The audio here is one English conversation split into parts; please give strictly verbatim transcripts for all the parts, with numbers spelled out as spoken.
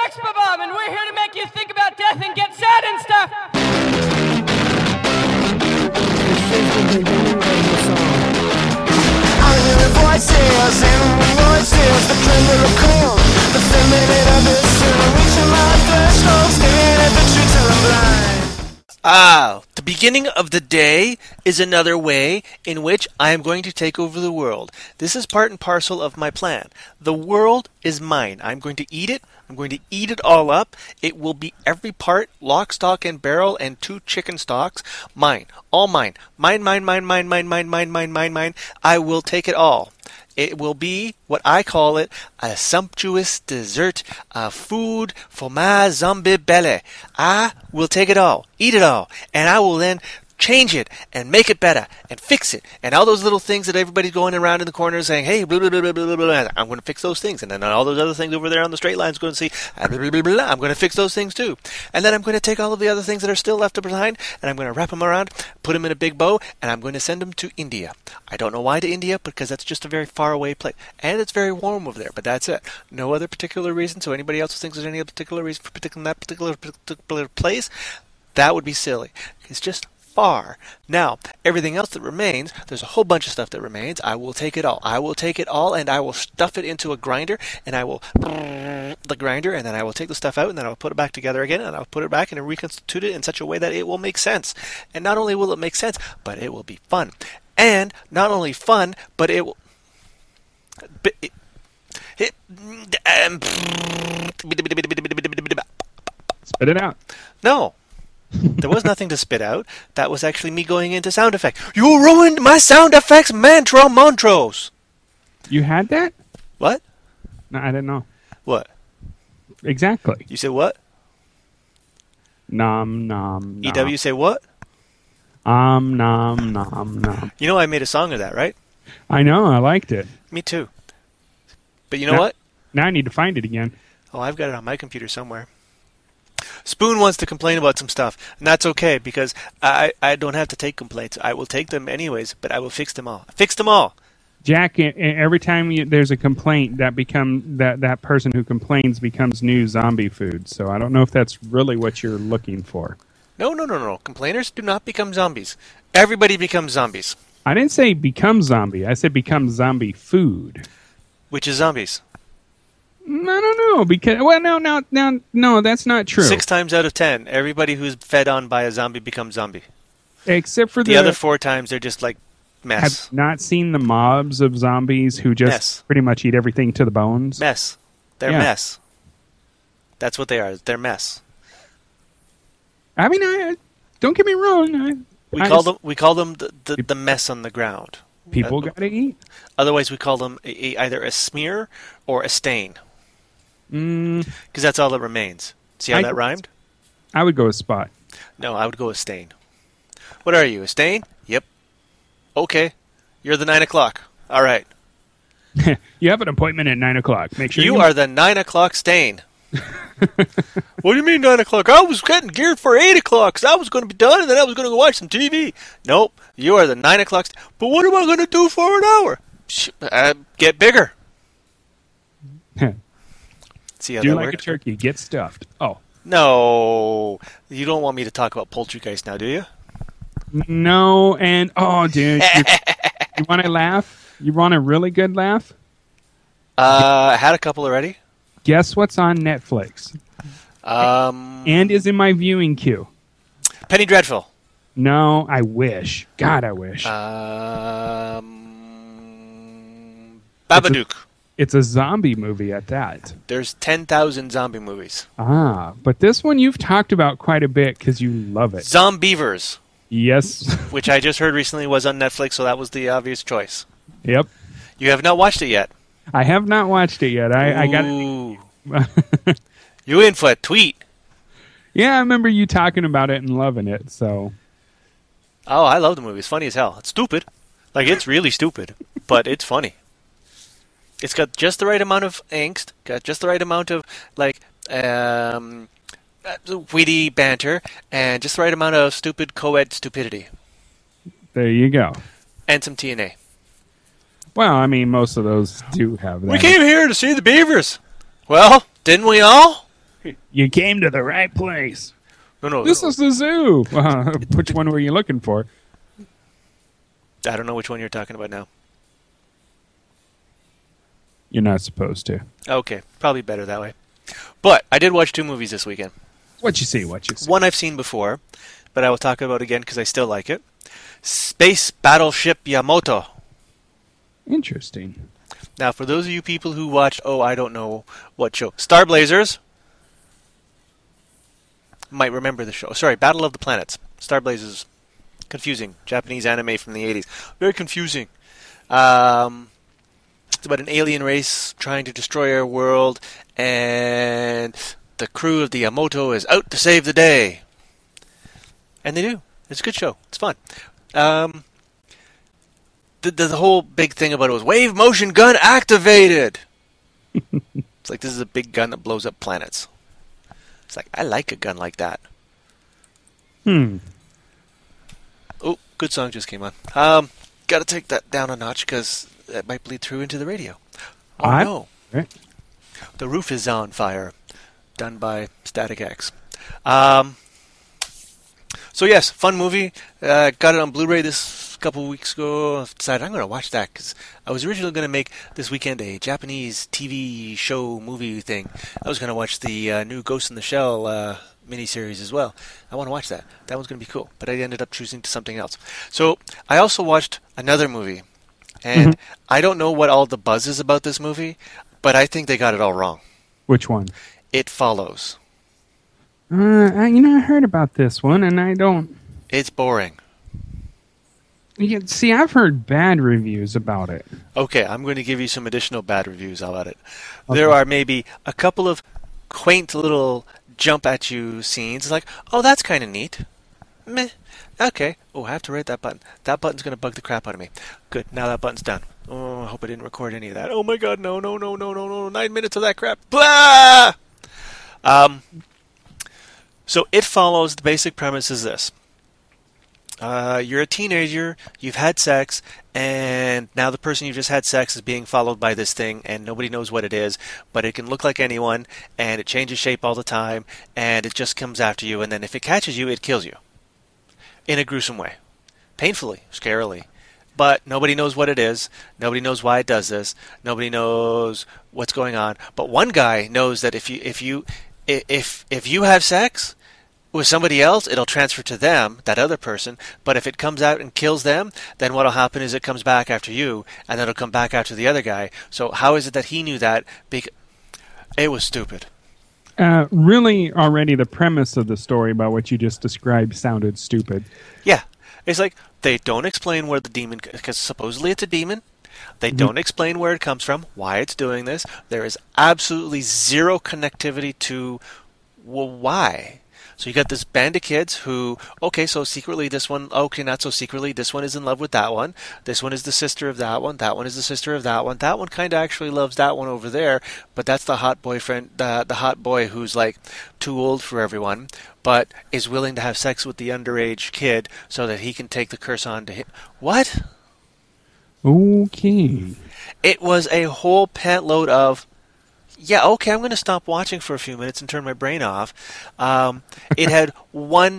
Expa-Bomb, and we're here to make you think about death and get sad and stuff. I'm hearing voices, animal voices, the clever of cold, the feminine of it, still reaching my threshold, staring at the truth till I'm blind. Ah, the beginning of the day is another way in which I am going to take over the world. This is part and parcel of my plan. The world is mine. I'm going to eat it. I'm going to eat it all up. It will be every part, lock, stock, and barrel, and two chicken stalks. Mine. All mine. Mine, mine, mine, mine, mine, mine, mine, mine, mine, mine. I will take it all. It will be what I call it, a sumptuous dessert, a food for my zombie belly. I will take it all, eat it all, and I will then change it and make it better and fix it. And all those little things that everybody's going around in the corners saying, hey, blah, blah, blah, blah, blah, blah, I'm going to fix those things. And then all those other things over there on the straight lines going to see, blah, blah, blah, blah, I'm going to fix those things too. And then I'm going to take all of the other things that are still left behind and I'm going to wrap them around, put them in a big bow, and I'm going to send them to India. I don't know why to India, because that's just a very far away place. And it's very warm over there, but that's it. No other particular reason. So anybody else who thinks there's any other particular reason for particular, that particular, particular place, that would be silly. It's just far. Now, everything else that remains, there's a whole bunch of stuff that remains. I will take it all. I will take it all and I will stuff it into a grinder and I will the grinder and then I will take the stuff out and then I'll put it back together again and I'll put it back and reconstitute it in such a way that it will make sense. And not only will it make sense, but it will be fun. And not only fun, but it will but it, it, um, spit it out. No. There was nothing to spit out. That was actually me going into sound effects. You ruined my sound effects mantra Montrose. You had that? What? No, I didn't know. What? Exactly. You said what? Nom, nom, nom. E W say what? Um, nom, nom, nom. You know I made a song of that, right? I know. I liked it. Me too. But you know now, what? Now I need to find it again. Oh, I've got it on my computer somewhere. Spoon wants to complain about some stuff, and that's okay because I, I don't have to take complaints. I will take them anyways, but I will fix them all. Fix them all. Jack, every time you, there's a complaint, that become that, that person who complains becomes new zombie food. So I don't know if that's really what you're looking for. No, no, no, no. Complainers do not become zombies. Everybody becomes zombies. I didn't say become zombie. I said become zombie food. Which is zombies. I don't know, because well, no, no, no, no, that's not true. Six times out of ten, everybody who's fed on by a zombie becomes zombie. Except for the, the other four times, they're just like mess. Have not seen the mobs of zombies who just mess. pretty much eat everything to the bones. Mess. They're yeah. mess. That's what they are. They're mess. I mean, I don't get me wrong. I, we I call just, them. We call them the, the, the mess on the ground. People uh, gotta eat. Otherwise, we call them a, a, either a smear or a stain. Because mm, that's all that remains. See how I, that rhymed? I would go with spot. No, I would go with stain. What are you, a stain? Yep. Okay. You're the nine o'clock. All right. You have an appointment at nine o'clock. Make sure you, you are the nine o'clock stain. What do you mean nine o'clock? I was getting geared for eight o'clock because I was going to be done and then I was going to go watch some T V. Nope. You are the nine o'clock. St- but what am I going to do for an hour? Sh- uh, get bigger. See how do that like works? a turkey? Get stuffed. Oh. No. You don't want me to talk about Poultrygeist now, do you? No, and oh, dude. you, you want to laugh? You want a really good laugh? Uh, I had a couple already. Guess what's on Netflix? Um, and is in my viewing queue. Penny Dreadful. No, I wish. God, I wish. Um, Babadook. It's a, it's a zombie movie at that. There's ten thousand zombie movies. Ah, but this one you've talked about quite a bit because you love it. Zombievers. Yes. Which I just heard recently was on Netflix, so that was the obvious choice. Yep. You have not watched it yet. I have not watched it yet. I, I got it. You in for a tweet. Yeah, I remember you talking about it and loving it, so. Oh, I love the movie. It's funny as hell. It's stupid. Like, it's really stupid, but it's funny. It's got just the right amount of angst, got just the right amount of, like, um, witty banter, and just the right amount of stupid co-ed stupidity. There you go. And some T N A. Well, I mean, most of those do have that. We came here to see the beavers. Well, didn't we all? You came to the right place. No, no. This no. is the zoo. Uh, which one were you looking for? I don't know which one you're talking about now. You're not supposed to. Okay, probably better that way. But I did watch two movies this weekend. What you see? What you see? One I've seen before, but I will talk about again because I still like it. Space Battleship Yamato. Interesting. Now, for those of you people who watched, oh, I don't know what show, Star Blazers, might remember the show. Sorry, Battle of the Planets. Star Blazers. Confusing. Japanese anime from the eighties. Very confusing. Um, it's about an alien race trying to destroy our world, and the crew of the Yamato is out to save the day. And they do. It's a good show. It's fun. Um, the, the, the whole big thing about it was wave motion gun activated. It's like, this is a big gun that blows up planets. It's like, I like a gun like that. Hmm. Oh, good song just came on. Um, got to take that down a notch because that might bleed through into the radio. Oh, I- no. Right. The Roof is on Fire, done by Static X. Um, so yes, fun movie. Uh, got it on Blu-ray this couple weeks ago. I've decided I'm going to watch that because I was originally going to make this weekend a Japanese T V show movie thing. I was going to watch the uh, new Ghost in the Shell uh, miniseries as well. I want to watch that. That one's going to be cool. But I ended up choosing to something else. So I also watched another movie, and Mm-hmm. I don't know what all the buzz is about this movie, but I think they got it all wrong. Which one? It Follows. Uh, I, you know, I heard about this one, and I don't. It's boring. Yeah, see, I've heard bad reviews about it. Okay, I'm going to give you some additional bad reviews about it. There are maybe a couple of quaint little jump at you scenes. It's like, oh, that's kind of neat. Meh. Okay. Oh, I have to rate that button. That button's going to bug the crap out of me. Good. Now that button's done. Oh, I hope I didn't record any of that. Oh my god, no, no, no, no, no, no. Nine minutes of that crap. Blah! Um, so It Follows, the basic premise is this. Uh, you're a teenager, you've had sex, and now the person you just had sex is being followed by this thing, and nobody knows what it is, but it can look like anyone, and it changes shape all the time, and it just comes after you, and then if it catches you, it kills you. In a gruesome way. Painfully, scarily. But nobody knows what it is, nobody knows why it does this, nobody knows what's going on, but one guy knows that if you, if you, if, if you have sex with somebody else, it'll transfer to them, that other person, but if it comes out and kills them, then what'll happen is it comes back after you, and then it'll come back after the other guy. So how is it that he knew that? Because it was stupid. Uh, really, already the premise of the story about what you just described sounded stupid. Yeah. It's like, they don't explain where the demon, because supposedly it's a demon. They Mm-hmm. don't explain where it comes from, why it's doing this. There is absolutely zero connectivity to, well, why. So you got this band of kids who, okay, so secretly this one, okay, not so secretly, this one is in love with that one. This one is the sister of that one. That one is the sister of that one. That one kind of actually loves that one over there, but that's the hot boyfriend, the, the hot boy who's like too old for everyone, but is willing to have sex with the underage kid so that he can take the curse on to him. What? Okay. It was a whole pant load of, yeah, okay, I'm going to stop watching for a few minutes and turn my brain off. Um, it had one,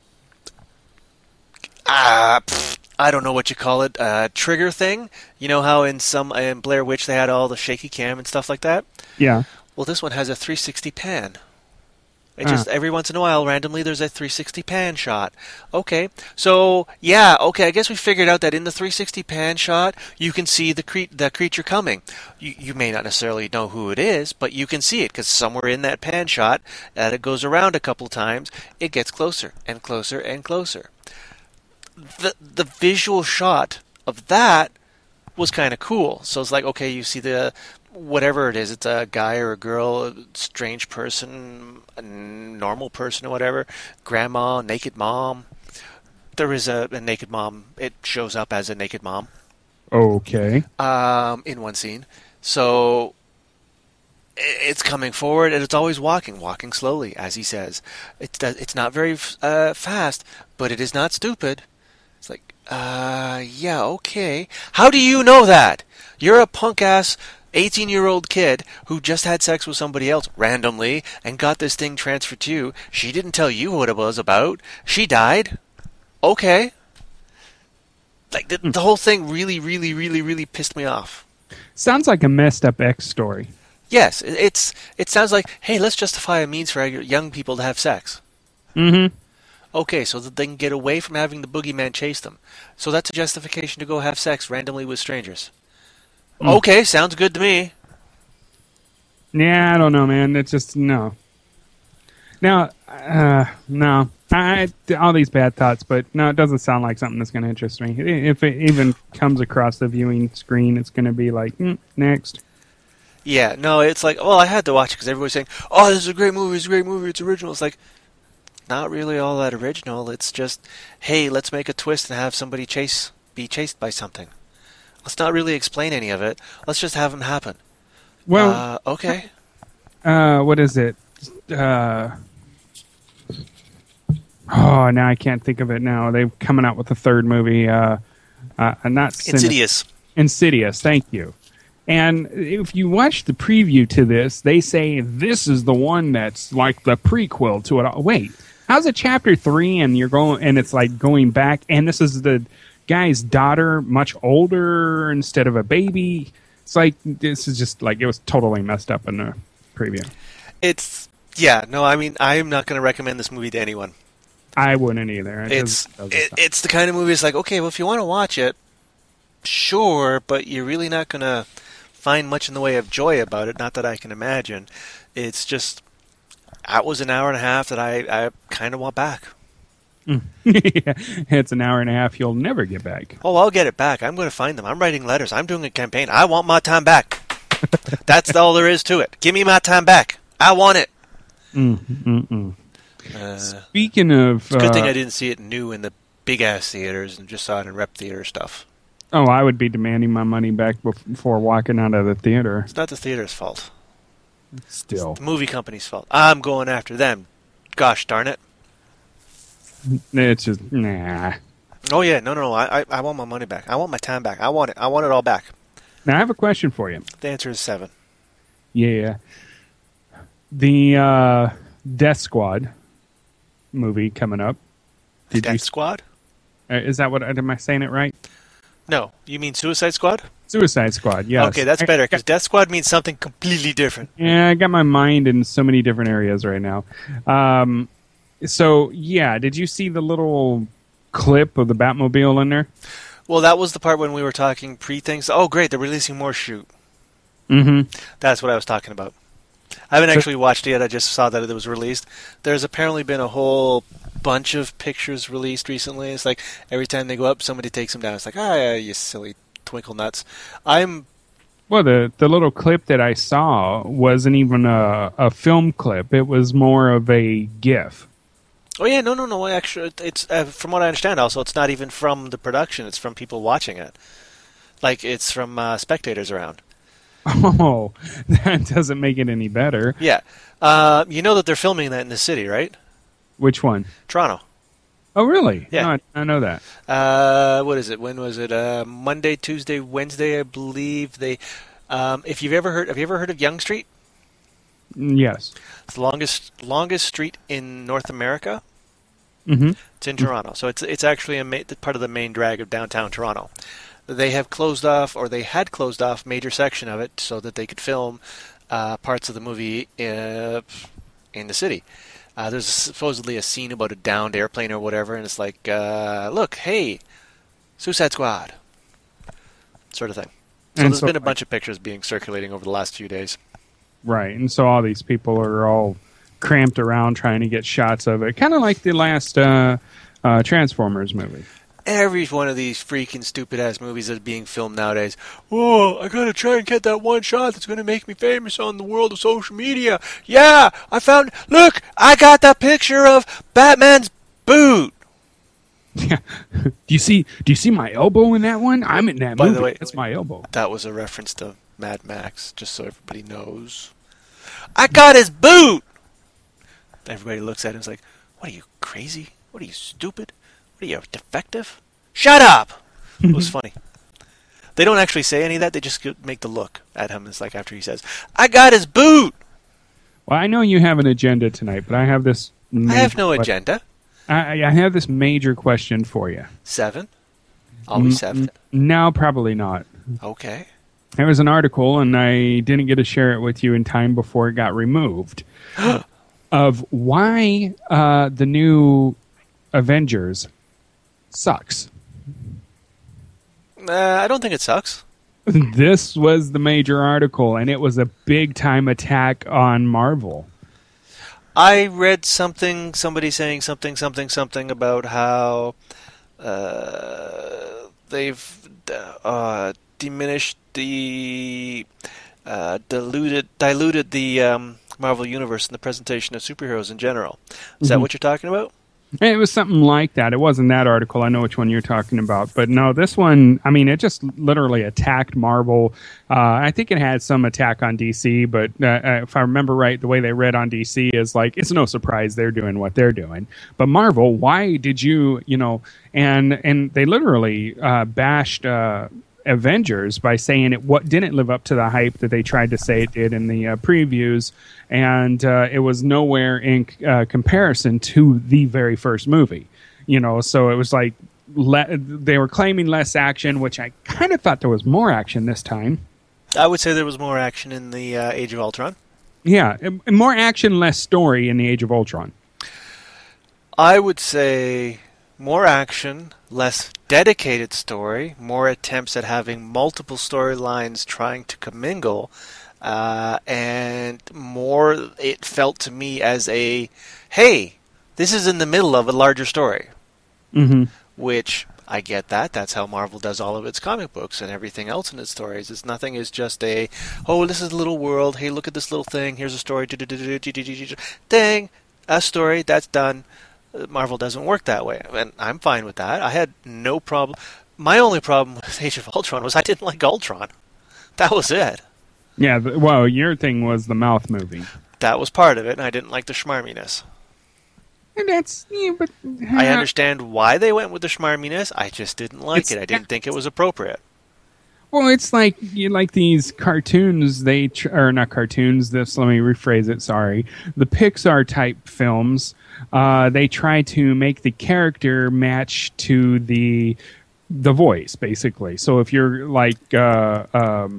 uh, pfft, I don't know what you call it, uh, trigger thing. You know how in some in Blair Witch they had all the shaky cam and stuff like that? Yeah. Well, this one has a three sixty pan. It Ah. just every once in a while, randomly, there's a three sixty pan shot. Okay, so yeah, okay. I guess we figured out that in the three sixty pan shot, you can see the cre- the creature coming. You you may not necessarily know who it is, but you can see it because somewhere in that pan shot, that it goes around a couple times, it gets closer and closer and closer. The the visual shot of that was kind of cool. So it's like, okay, you see the whatever it is, it's a guy or a girl, a strange person, a normal person or whatever, grandma, naked mom. There is a, a naked mom. It shows up as a naked mom Okay. um, in one scene. So i- it's coming forward, and it's always walking, walking slowly, as he says. It's it's not very uh, fast, but it is not stupid. It's like, uh, yeah, okay. How do you know that? You're a punk ass eighteen-year-old kid who just had sex with somebody else randomly and got this thing transferred to you. She didn't tell you what it was about. She died. Okay. Like, the, the whole thing really, really, really, really pissed me off. Sounds like a messed up X story. Yes, it- it's it sounds like, hey, let's justify a means for young people to have sex. Mm-hmm. Okay, so that they can get away from having the boogeyman chase them. So that's a justification to go have sex randomly with strangers. Mm. Okay, sounds good to me. Yeah, I don't know, man. It's just, no. Now, uh, no. I, all these bad thoughts, but no, it doesn't sound like something that's going to interest me. If it even comes across the viewing screen, it's going to be like, mm, next. Yeah, no, it's like, well, I had to watch it because everybody's saying, oh, this is a great movie, it's a great movie, it's original. It's like, not really all that original. It's just, hey, let's make a twist and have somebody chase be chased by something. Let's not really explain any of it. Let's just have them happen. Well, uh, okay. Uh, what is it? Uh, oh, now I can't think of it now. They're coming out with a third movie. Uh, uh, not Sin- Insidious. Insidious, thank you. And if you watch the preview to this, they say this is the one that's like the prequel to it all. Wait, how's it chapter three and you're going and it's like going back and this is the guy's daughter, much older instead of a baby? It's like this is just like it was totally messed up in the preview. It's yeah, no, I mean, I'm not going to recommend this movie to anyone. I wouldn't either. It It's doesn't- it, it's the kind of movie. It's like, okay, well, if you want to watch it, sure, but you're really not going to find much in the way of joy about it. Not that I can imagine. It's just that was an hour and a half that I, I kind of want back. Yeah, it's an hour and a half you'll never get back. Oh, I'll get it back. I'm going to find them. I'm writing letters. I'm doing a campaign. I want my time back. That's all there is to it. Give me my time back. I want it. Mm, mm, mm. Uh, Speaking of, it's a good thing uh, I didn't see it new in the big ass theaters and just saw it in rep theater stuff. oh, I would be demanding my money back bef- before walking out of the theater. It's not the theater's fault. Still, It's the movie company's fault. I'm going after them. Gosh darn it. it's just nah. Oh yeah, no, no, no. I, I, I want my money back. I want my time back. I want it. I want it all back. Now I have a question for you. The answer is seven. Yeah, the uh, Death Squad movie coming up. Did Death you? Squad? Uh, is that what? Am I saying it right? No, you mean Suicide Squad? Suicide Squad. Yes. Okay, that's I- better because Death Squad means something completely different. Yeah, I got my mind in so many different areas right now. Um, so yeah, did you see the little clip of the Batmobile in there? Well, that was the part when we were talking pre-things. Oh, great, they're releasing more shoot. Mm-hmm. That's what I was talking about. I haven't So- actually watched it yet. I just saw that it was released. There's apparently been a whole bunch of pictures released recently. It's like every time they go up, somebody takes them down. It's like, ah, yeah, you silly twinkle nuts. I'm Well, the the little clip that I saw wasn't even a, a film clip. It was more of a GIF. Oh yeah, no, no, no. Actually, it's uh, from what I understand. Also, it's not even from the production. It's from people watching it. Like it's from uh, spectators around. Oh, that doesn't make it any better. Yeah, uh, you know that they're filming that in the city, right? Which one? Toronto. Oh, really? Yeah. No, I, I know that. Uh, what is it? When was it? Uh, Monday, Tuesday, Wednesday, I believe. They. Um, if you've ever heard, have you ever heard of Yonge Street? Mm, Yes. It's the longest longest street in North America. Mm-hmm. It's in Toronto, so it's it's actually a ma- part of the main drag of downtown Toronto. They have closed off, or they had closed off, major section of it so that they could film uh, parts of the movie uh, in the city. Uh, there's supposedly a scene about a downed airplane or whatever, and it's like, uh, look, hey, Suicide Squad, sort of thing. So And there's so, been a like- bunch of pictures being circulating over the last few days. Right, and so all these people are all cramped around trying to get shots of it, kind of like the last uh, uh, Transformers movie. Every one of these freaking stupid ass movies that are being filmed nowadays. Oh, I gotta try and get that one shot that's gonna make me famous on the world of social media. Yeah, I found. Look, I got that picture of Batman's boot. Yeah. Do you see? Do you see my elbow in that one? I'm in that By the movie. way- That's my elbow. That was a reference to Mad Max, just so everybody knows. I got his boot. Everybody looks at him and is like, "What are you, crazy? What are you, stupid? What are you, defective? Shut up!" It was funny. They don't actually say any of that. They just make the look at him. It's like after he says, "I got his boot." Well, I know you have an agenda tonight, but I have this. I have no que- agenda. I, I have this major question for you. Seven. Always seven. No, probably not. Okay. There was an article, and I didn't get to share it with you in time before it got removed, of why uh, the new Avengers sucks. Uh, I don't think it sucks. This was the major article, and it was a big-time attack on Marvel. I read something, somebody saying something, something, something about how uh, they've uh, diminished the, uh, diluted, diluted the um, Marvel Universe in the presentation of superheroes in general. Is mm-hmm. that what you're talking about? It was something like that. It wasn't that article. I know which one you're talking about. But no, this one, I mean, it just literally attacked Marvel. Uh, I think it had some attack on D C, but uh, if I remember right, the way they read on D C is like, it's no surprise they're doing what they're doing. But Marvel, why did you, you know, and and they literally uh, bashed uh, Avengers by saying it what didn't live up to the hype that they tried to say it did in the uh, previews, and uh, it was nowhere in uh, comparison to the very first movie. You know, so it was like le- they were claiming less action, which I kind of thought there was more action this time. I would say there was more action in the uh, Age of Ultron. Yeah, more action, less story in the Age of Ultron. I would say more action, less dedicated story, more attempts at having multiple storylines trying to commingle, uh, and more it felt to me as a, hey, this is in the middle of a larger story. Mm-hmm. Which, I get that. That's how Marvel does all of its comic books and everything else in its stories. It's nothing is just a, oh, this is a little world. Hey, look at this little thing. Here's a story. Dang, a story. That's done. Marvel doesn't work that way, and I'm fine with that. I had no problem. My only problem with Age of Ultron was I didn't like Ultron. That was it. Yeah, well, your thing was the mouth movie. That was part of it, and I didn't like the schmarminess. And that's, yeah, but... Uh, I understand why they went with the schmarminess. I just didn't like it. I didn't think it was appropriate. Well, it's like you like these cartoons. They tr- or not cartoons. This let me rephrase it. Sorry, the Pixar type films. Uh, they try to make the character match to the the voice, basically. So if you're like, uh, um,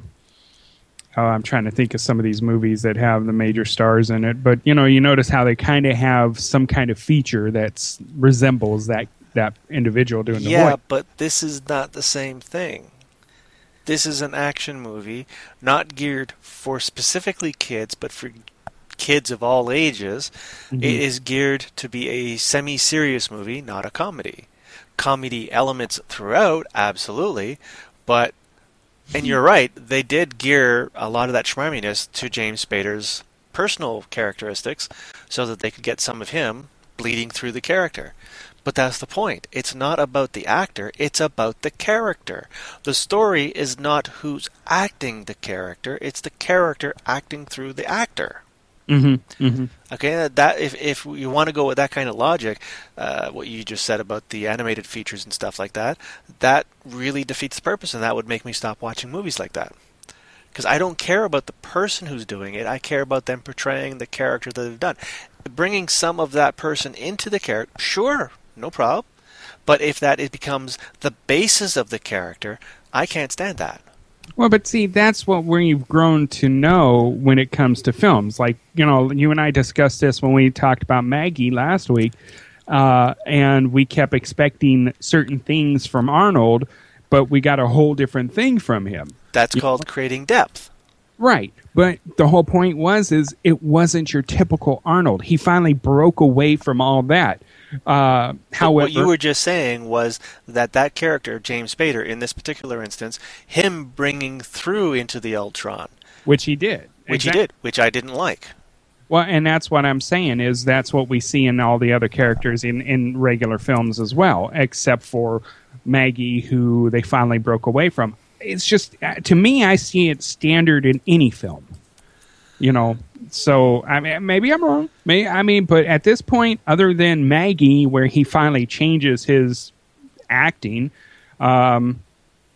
oh, I'm trying to think of some of these movies that have the major stars in it, but you know, you notice how they kind of have some kind of feature that resembles that that individual doing the yeah, voice. Yeah, but this is not the same thing. This is an action movie, not geared for specifically kids, but for kids of all ages. Mm-hmm. It is geared to be a semi-serious movie, not a comedy. Comedy elements throughout, absolutely, but, and you're right, they did gear a lot of that schmarminess to James Spader's personal characteristics so that they could get some of him bleeding through the character. But that's the point. It's not about the actor, it's about the character. The story is not who's acting the character, it's the character acting through the actor. Mm-hmm. Mm-hmm. Okay, that if if you want to go with that kind of logic, uh, what you just said about the animated features and stuff like that, that really defeats the purpose, and that would make me stop watching movies like that. Because I don't care about the person who's doing it, I care about them portraying the character that they've done. Bringing some of that person into the character, sure, no problem. But if that it becomes the basis of the character, I can't stand that. Well, but see, that's what we've grown to know when it comes to films. Like, you know, you and I discussed this when we talked about Maggie last week, uh, and we kept expecting certain things from Arnold, but we got a whole different thing from him. That's you called know? creating depth. Right, but the whole point was is it wasn't your typical Arnold. He finally broke away from all that. Uh, however, what you were just saying was that that character, James Spader, in this particular instance, him bringing through into the Ultron. Which he did. Which exactly. he did, which I didn't like. Well, and that's what I'm saying is that's what we see in all the other characters in, in regular films as well, except for Maggie, who they finally broke away from. It's just, to me, I see it standard in any film. You know, so I mean, maybe I'm wrong. May I mean, but at this point, other than Maggie, where he finally changes his acting, um,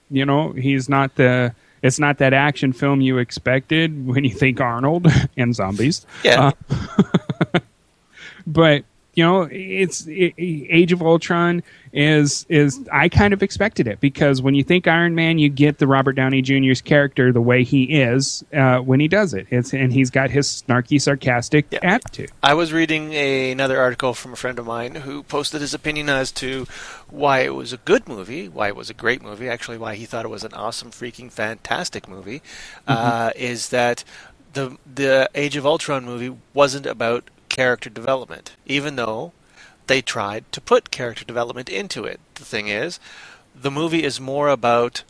You know, he's not the. It's not that action film you expected when you think Arnold and zombies. Yeah. Uh, but you know, it's it, Age of Ultron is is I kind of expected it because when you think Iron Man, you get the Robert Downey Junior's character the way he is uh, when he does it. It's and he's got his snarky, sarcastic Yeah. attitude. I was reading a, another article from a friend of mine who posted his opinion as to why it was a good movie, why it was a great movie, actually why he thought it was an awesome, freaking, fantastic movie, mm-hmm. uh, is that the the Age of Ultron movie wasn't about character development, even though they tried to put character development into it. The thing is, the movie is more about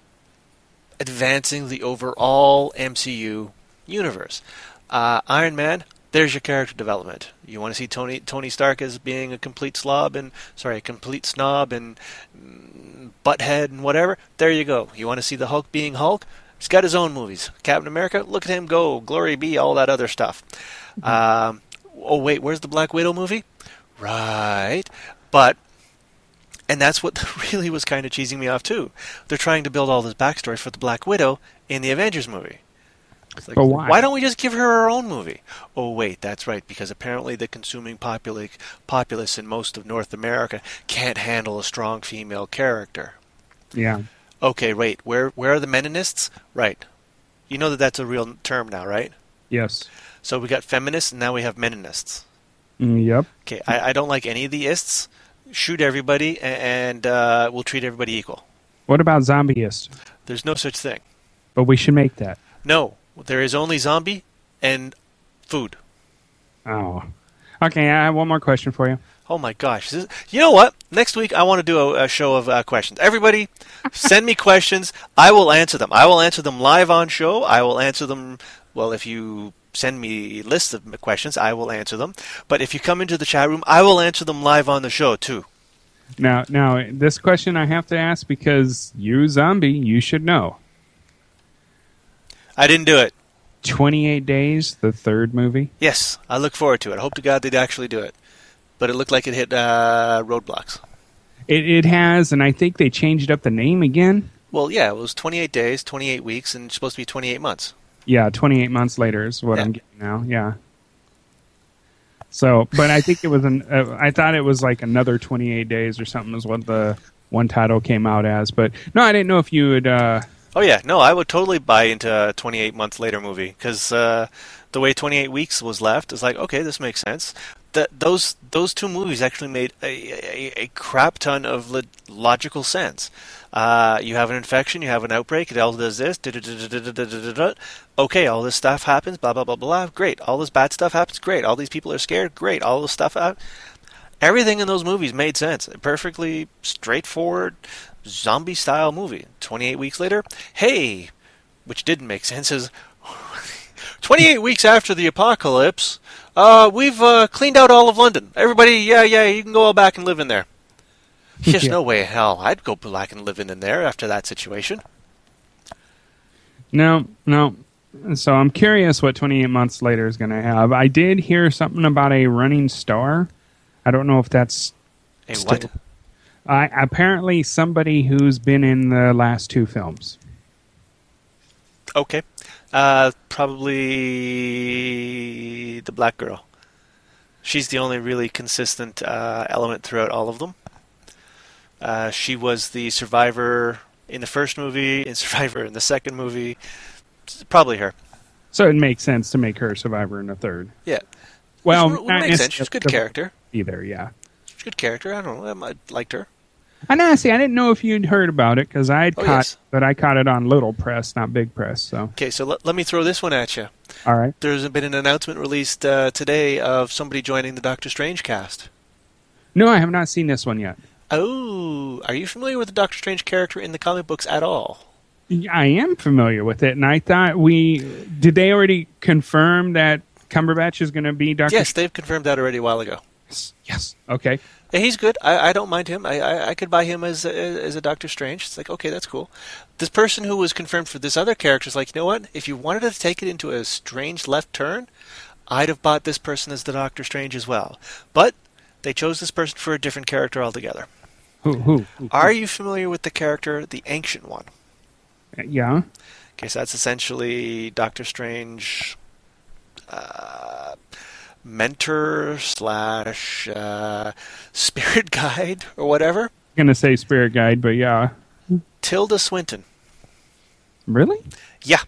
advancing the overall M C U universe. Uh, Iron Man, there's your character development. You want to see Tony Tony Stark as being a complete slob and sorry, a complete snob and mm, butthead and whatever. There you go. You want to see the Hulk being Hulk? He's got his own movies. Captain America, look at him go. Glory be, all that other stuff. Mm-hmm. Um, oh wait, where's the Black Widow movie? Right, but and that's what really was kind of cheesing me off too. They're trying to build all this backstory for the Black Widow in the Avengers movie. It's like, but why? Why don't we just give her her own movie? Oh wait, that's right, because apparently the consuming populace populace in most of North America can't handle a strong female character. Yeah. Okay, wait, where where are the meninists? Right. You know that that's a real term now, right? Yes. So we got feminists and now we have meninists. Mm, yep. Okay, I, I don't like any of the ists. Shoot everybody, and uh, we'll treat everybody equal. What about zombieist? There's no such thing. But we should make that. No, there is only zombie and food. Oh. Okay, I have one more question for you. Oh my gosh. This, you know what? Next week I want to do a, a show of uh, questions. Everybody, send me questions. I will answer them. I will answer them live on show. I will answer them, well, if you send me lists of questions, I will answer them. But if you come into the chat room, I will answer them live on the show too. Now, now this question I have to ask because you, zombie, you should know. I didn't do it. twenty-eight Days, the third movie? Yes, I look forward to it. I hope to God they'd actually do it. But it looked like it hit uh, roadblocks. It, it has, and I think they changed up the name again. Well, yeah, it was twenty-eight days, twenty-eight weeks, and it's supposed to be twenty-eight months. Yeah, twenty-eight months later is what Yeah. I'm getting now. Yeah. So, but I think it was an. Uh, I thought it was like another twenty-eight days or something is what the one title came out as. But no, I didn't know if you would. Uh, Oh yeah, no, I would totally buy into a twenty-eight months later movie because uh, the way twenty-eight weeks was left is like, okay, this makes sense. That those those two movies actually made a, a, a crap ton of lo- logical sense. Uh, you have an infection, you have an outbreak, it all does this. Okay, all this stuff happens. Blah blah blah blah. Great. All this bad stuff happens. Great. All these people are scared. Great. All this stuff. Ha- Everything in those movies made sense. A perfectly straightforward zombie-style movie. twenty-eight weeks later, hey, which didn't make sense, is twenty-eight weeks after the apocalypse, uh, we've uh, cleaned out all of London. Everybody, yeah, yeah, you can go all back and live in there. There's Yeah. no way in hell I'd go back and live in there after that situation. no, no. So I'm curious what twenty-eight months later is going to have. I did hear something about a running star. I don't know if that's Hey, still- what? I apparently somebody who's been in the last two films. Okay. Uh, probably the black girl. She's the only really consistent uh, element throughout all of them. Uh, she was the survivor in the first movie, and survivor in the second movie. It's probably her. So it makes sense to make her a survivor in the third. Yeah. Well, Which would not make sense. She's a good necessarily character. either. Yeah. She's a good character. I don't know. I liked her. And honestly, I didn't know if you'd heard about it because I had Oh, caught, yes. but I caught it on Little Press, not Big Press. So, Okay, so let, let me throw this one at you. all right. There's been an announcement released uh, today of somebody joining the Doctor Strange cast. No, I have not seen this one yet. Oh, are you familiar with the Doctor Strange character in the comic books at all? I am familiar with it, and I thought we did. They already confirm that Cumberbatch is going to be Doctor. Yes, they've confirmed that already a while ago. Yes. Yes. Okay. Yeah, he's good. I, I don't mind him. I, I I could buy him as a, as a Doctor Strange. It's like, okay, that's cool. This person who was confirmed for this other character is like, you know what? If you wanted to take it into a strange left turn, I'd have bought this person as the Doctor Strange as well. But they chose this person for a different character altogether. Who? Who? who Are you familiar with the character, the Ancient One? yeah. Okay, so that's essentially Doctor Strange, uh, mentor slash uh, spirit guide or whatever. I'm gonna say spirit guide, but yeah. Tilda Swinton. Really? Yeah.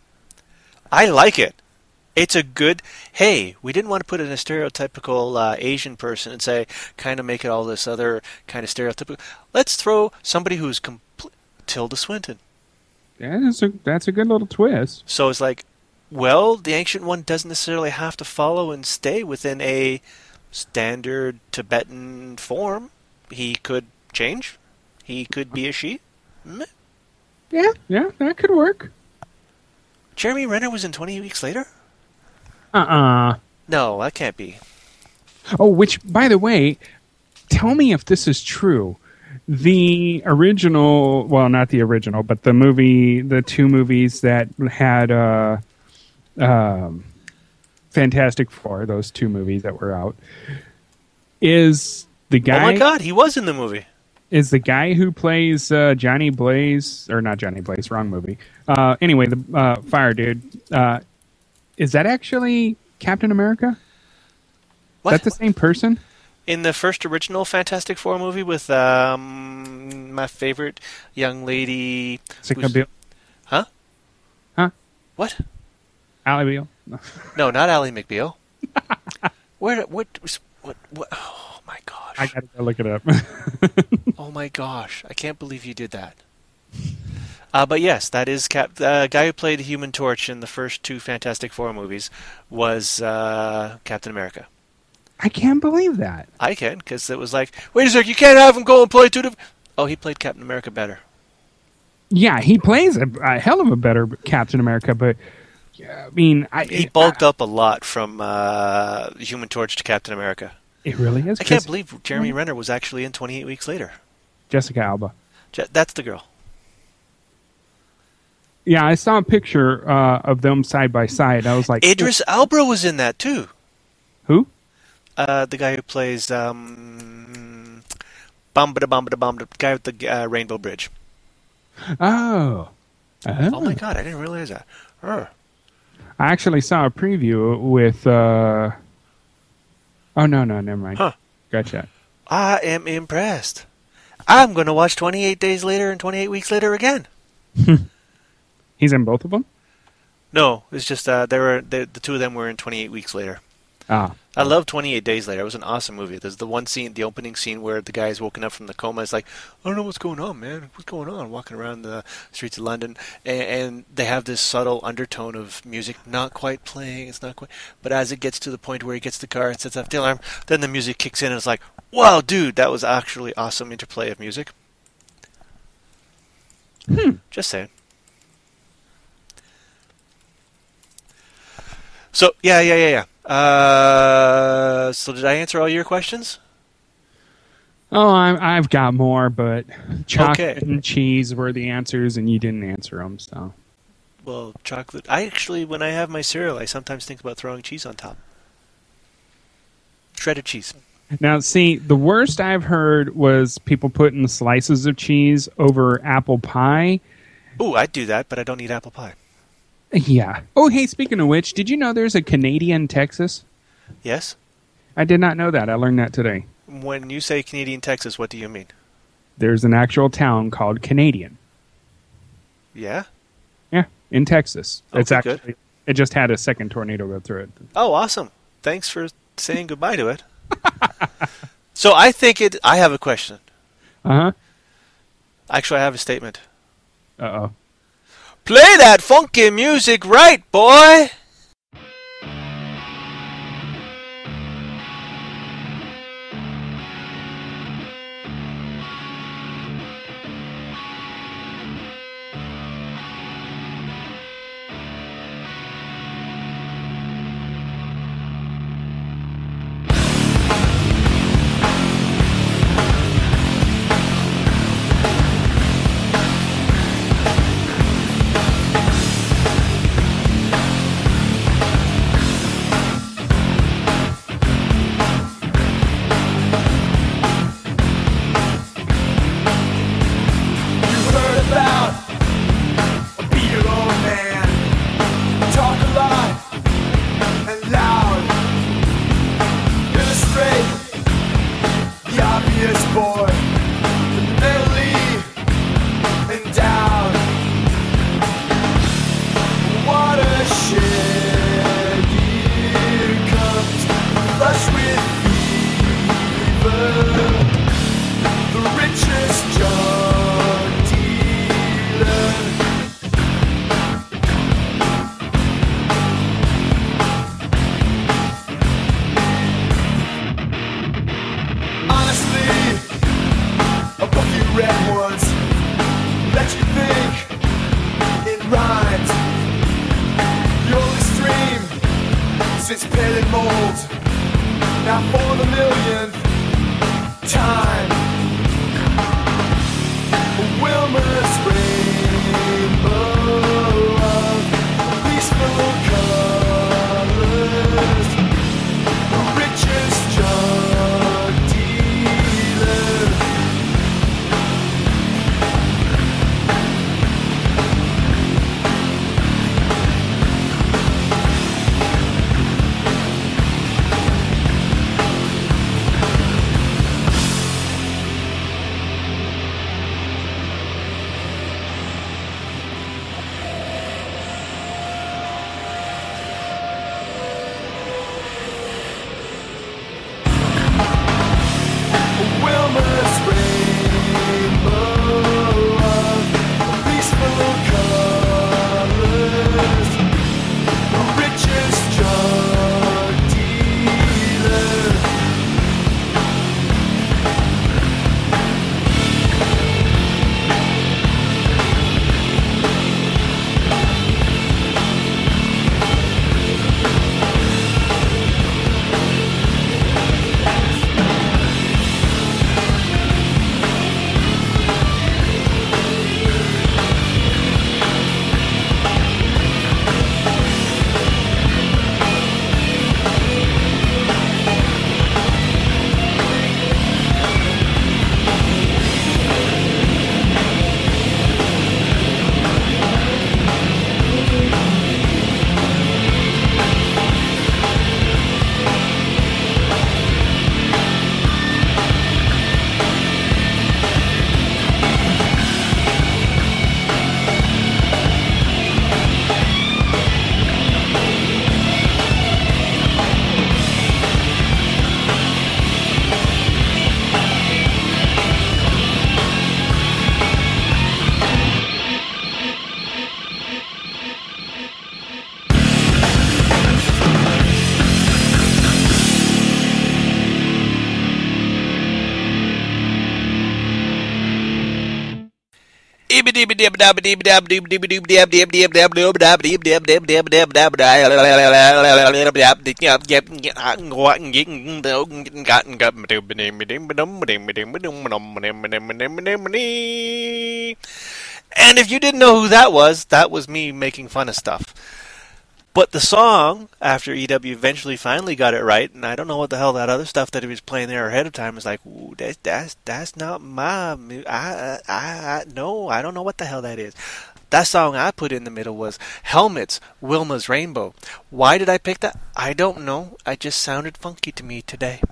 I like it. It's a good, hey, we didn't want to put in a stereotypical uh, Asian person and say, kind of make it all this other kind of stereotypical. Let's throw somebody who's complete, Tilda Swinton. Yeah, that's a that's a good little twist. So it's like, well, the Ancient One doesn't necessarily have to follow and stay within a standard Tibetan form. He could change. He could be a she. Meh. Yeah, yeah, that could work. Jeremy Renner was in twenty-eight Weeks Later? Uh-uh. No, that can't be. Oh, which, by the way, tell me if this is true. The original, well, not the original, but the movie, the two movies that had uh, um, Fantastic Four, those two movies that were out, is the guy... Oh my god, he was in the movie. Is the guy who plays uh, Johnny Blaze, or not Johnny Blaze, wrong movie. Uh, anyway, the uh, fire dude, uh, is that actually Captain America? What? Is that the same person? In the first original Fantastic Four movie with um, my favorite young lady... Jessica who's- Biel? Huh? Huh? What? Ally Biel? No, not Ally McBeal. Where? What? What? What? Oh my gosh! I gotta go look it up. Oh my gosh! I can't believe you did that. Uh, but yes, that is Cap. The uh, guy who played the Human Torch in the first two Fantastic Four movies was uh, Captain America. I can't believe that. I can, because it was like, wait a sec, you can't have him go and play two different... Oh, he played Captain America better. Yeah, he plays a, a hell of a better Captain America, but yeah, I mean, I, He it, bulked I, up a lot from uh, Human Torch to Captain America. It really is. I can't believe Jeremy Renner was actually in twenty-eight Weeks Later. Jessica Alba. Je- that's the girl. Yeah, I saw a picture uh, of them side by side. I was like, Idris Elba was in that too. who? Uh, the guy who plays um, Bum Bada Bum Bada Bum, the guy with the uh, Rainbow Bridge. Oh. Oh. Oh my god, I didn't realize that. Oh. I actually saw a preview with. Uh... Oh no, no, never mind. Huh. Gotcha. I am impressed. I'm going to watch twenty-eight Days Later and twenty-eight Weeks Later again. He's in both of them. No, it's just uh, they were they, the two of them were in twenty-eight Weeks Later. Ah. I love twenty-eight Days Later. It was an awesome movie. There's the one scene, the opening scene, where the guy's woken up from the coma. It's like, I don't know what's going on, man. What's going on? Walking around the streets of London, and, and they have this subtle undertone of music, not quite playing. It's not quite, but as it gets to the point where he gets the car and sets off the alarm, then the music kicks in, and it's like, wow, dude, that was actually awesome interplay of music. Hmm. Just saying. So yeah, yeah, yeah, yeah. Uh, so did I answer all your questions? Oh, I, I've got more, but chocolate Okay. and cheese were the answers, and you didn't answer them. So Well, chocolate. I actually, when I have my cereal, I sometimes think about throwing cheese on top. Shredded cheese. now, see, the worst I've heard was people putting slices of cheese over apple pie. Ooh, I'd do that, but I don't eat apple pie. Yeah. Oh, hey, speaking of which, did you know there's a Canadian Texas? Yes? I did not know that. I learned that today. When you say Canadian Texas, what do you mean? There's an actual town called Canadian. Yeah? Yeah, in Texas. It's Okay, actually it just had a second tornado go through it. Oh, awesome. Thanks for saying goodbye to it. So I think it... I have a question. Uh-huh. Actually, I have a statement. Uh-oh. Play that funky music right, boy! Now for the millionth time, Wilma's rainbow of peaceful colors, the richest drug dealer. Wilma's rainbow of peaceful colors, the richest drug dealer. And if you didn't know who that was, that was me making fun of stuff. But the song, after E W eventually finally got it right, and I don't know what the hell that other stuff that he was playing there ahead of time was like, ooh, that's, that's, that's not my, mu- I, I, I, no, I don't know what the hell that is. That song I put in the middle was Helmets, Wilma's Rainbow. Why did I pick that? I don't know. It just sounded funky to me today.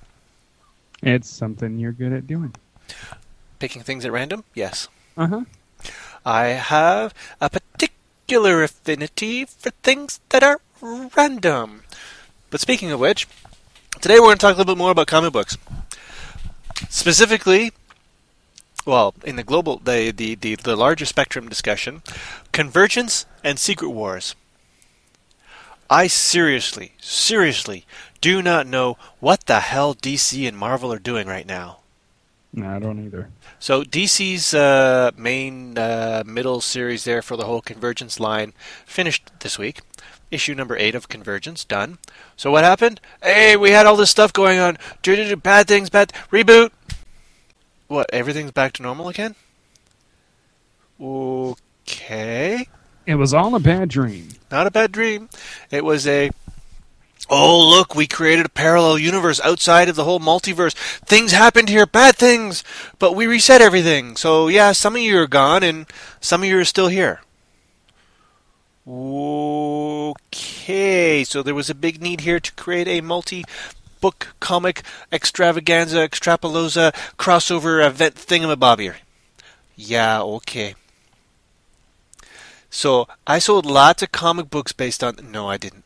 It's something you're good at doing. Picking things at random? Yes. Uh-huh. I have a particular affinity for things that are random. But speaking of which, today we're going to talk a little bit more about comic books. Specifically, well, in the global, the, the, the, the larger spectrum discussion, Convergence and Secret Wars. I seriously, seriously do not know what the hell D C and Marvel are doing right now. No, I don't either. So D C's uh, main uh, middle series there for the whole Convergence line finished this week. Issue number eight of Convergence, done. So what happened? Hey, we had all this stuff going on. Bad things, bad... Reboot! What, everything's back to normal again? Okay. It was all a bad dream. Not a bad dream. It was a... Oh, look, we created a parallel universe outside of the whole multiverse. Things happened here, bad things, but we reset everything. So, yeah, some of you are gone, and some of you are still here. Okay, so there was a big need here to create a multi-book comic extravaganza, extrapolosa, crossover event thingamabobby. Yeah, okay. So, I sold lots of comic books based on... No, I didn't.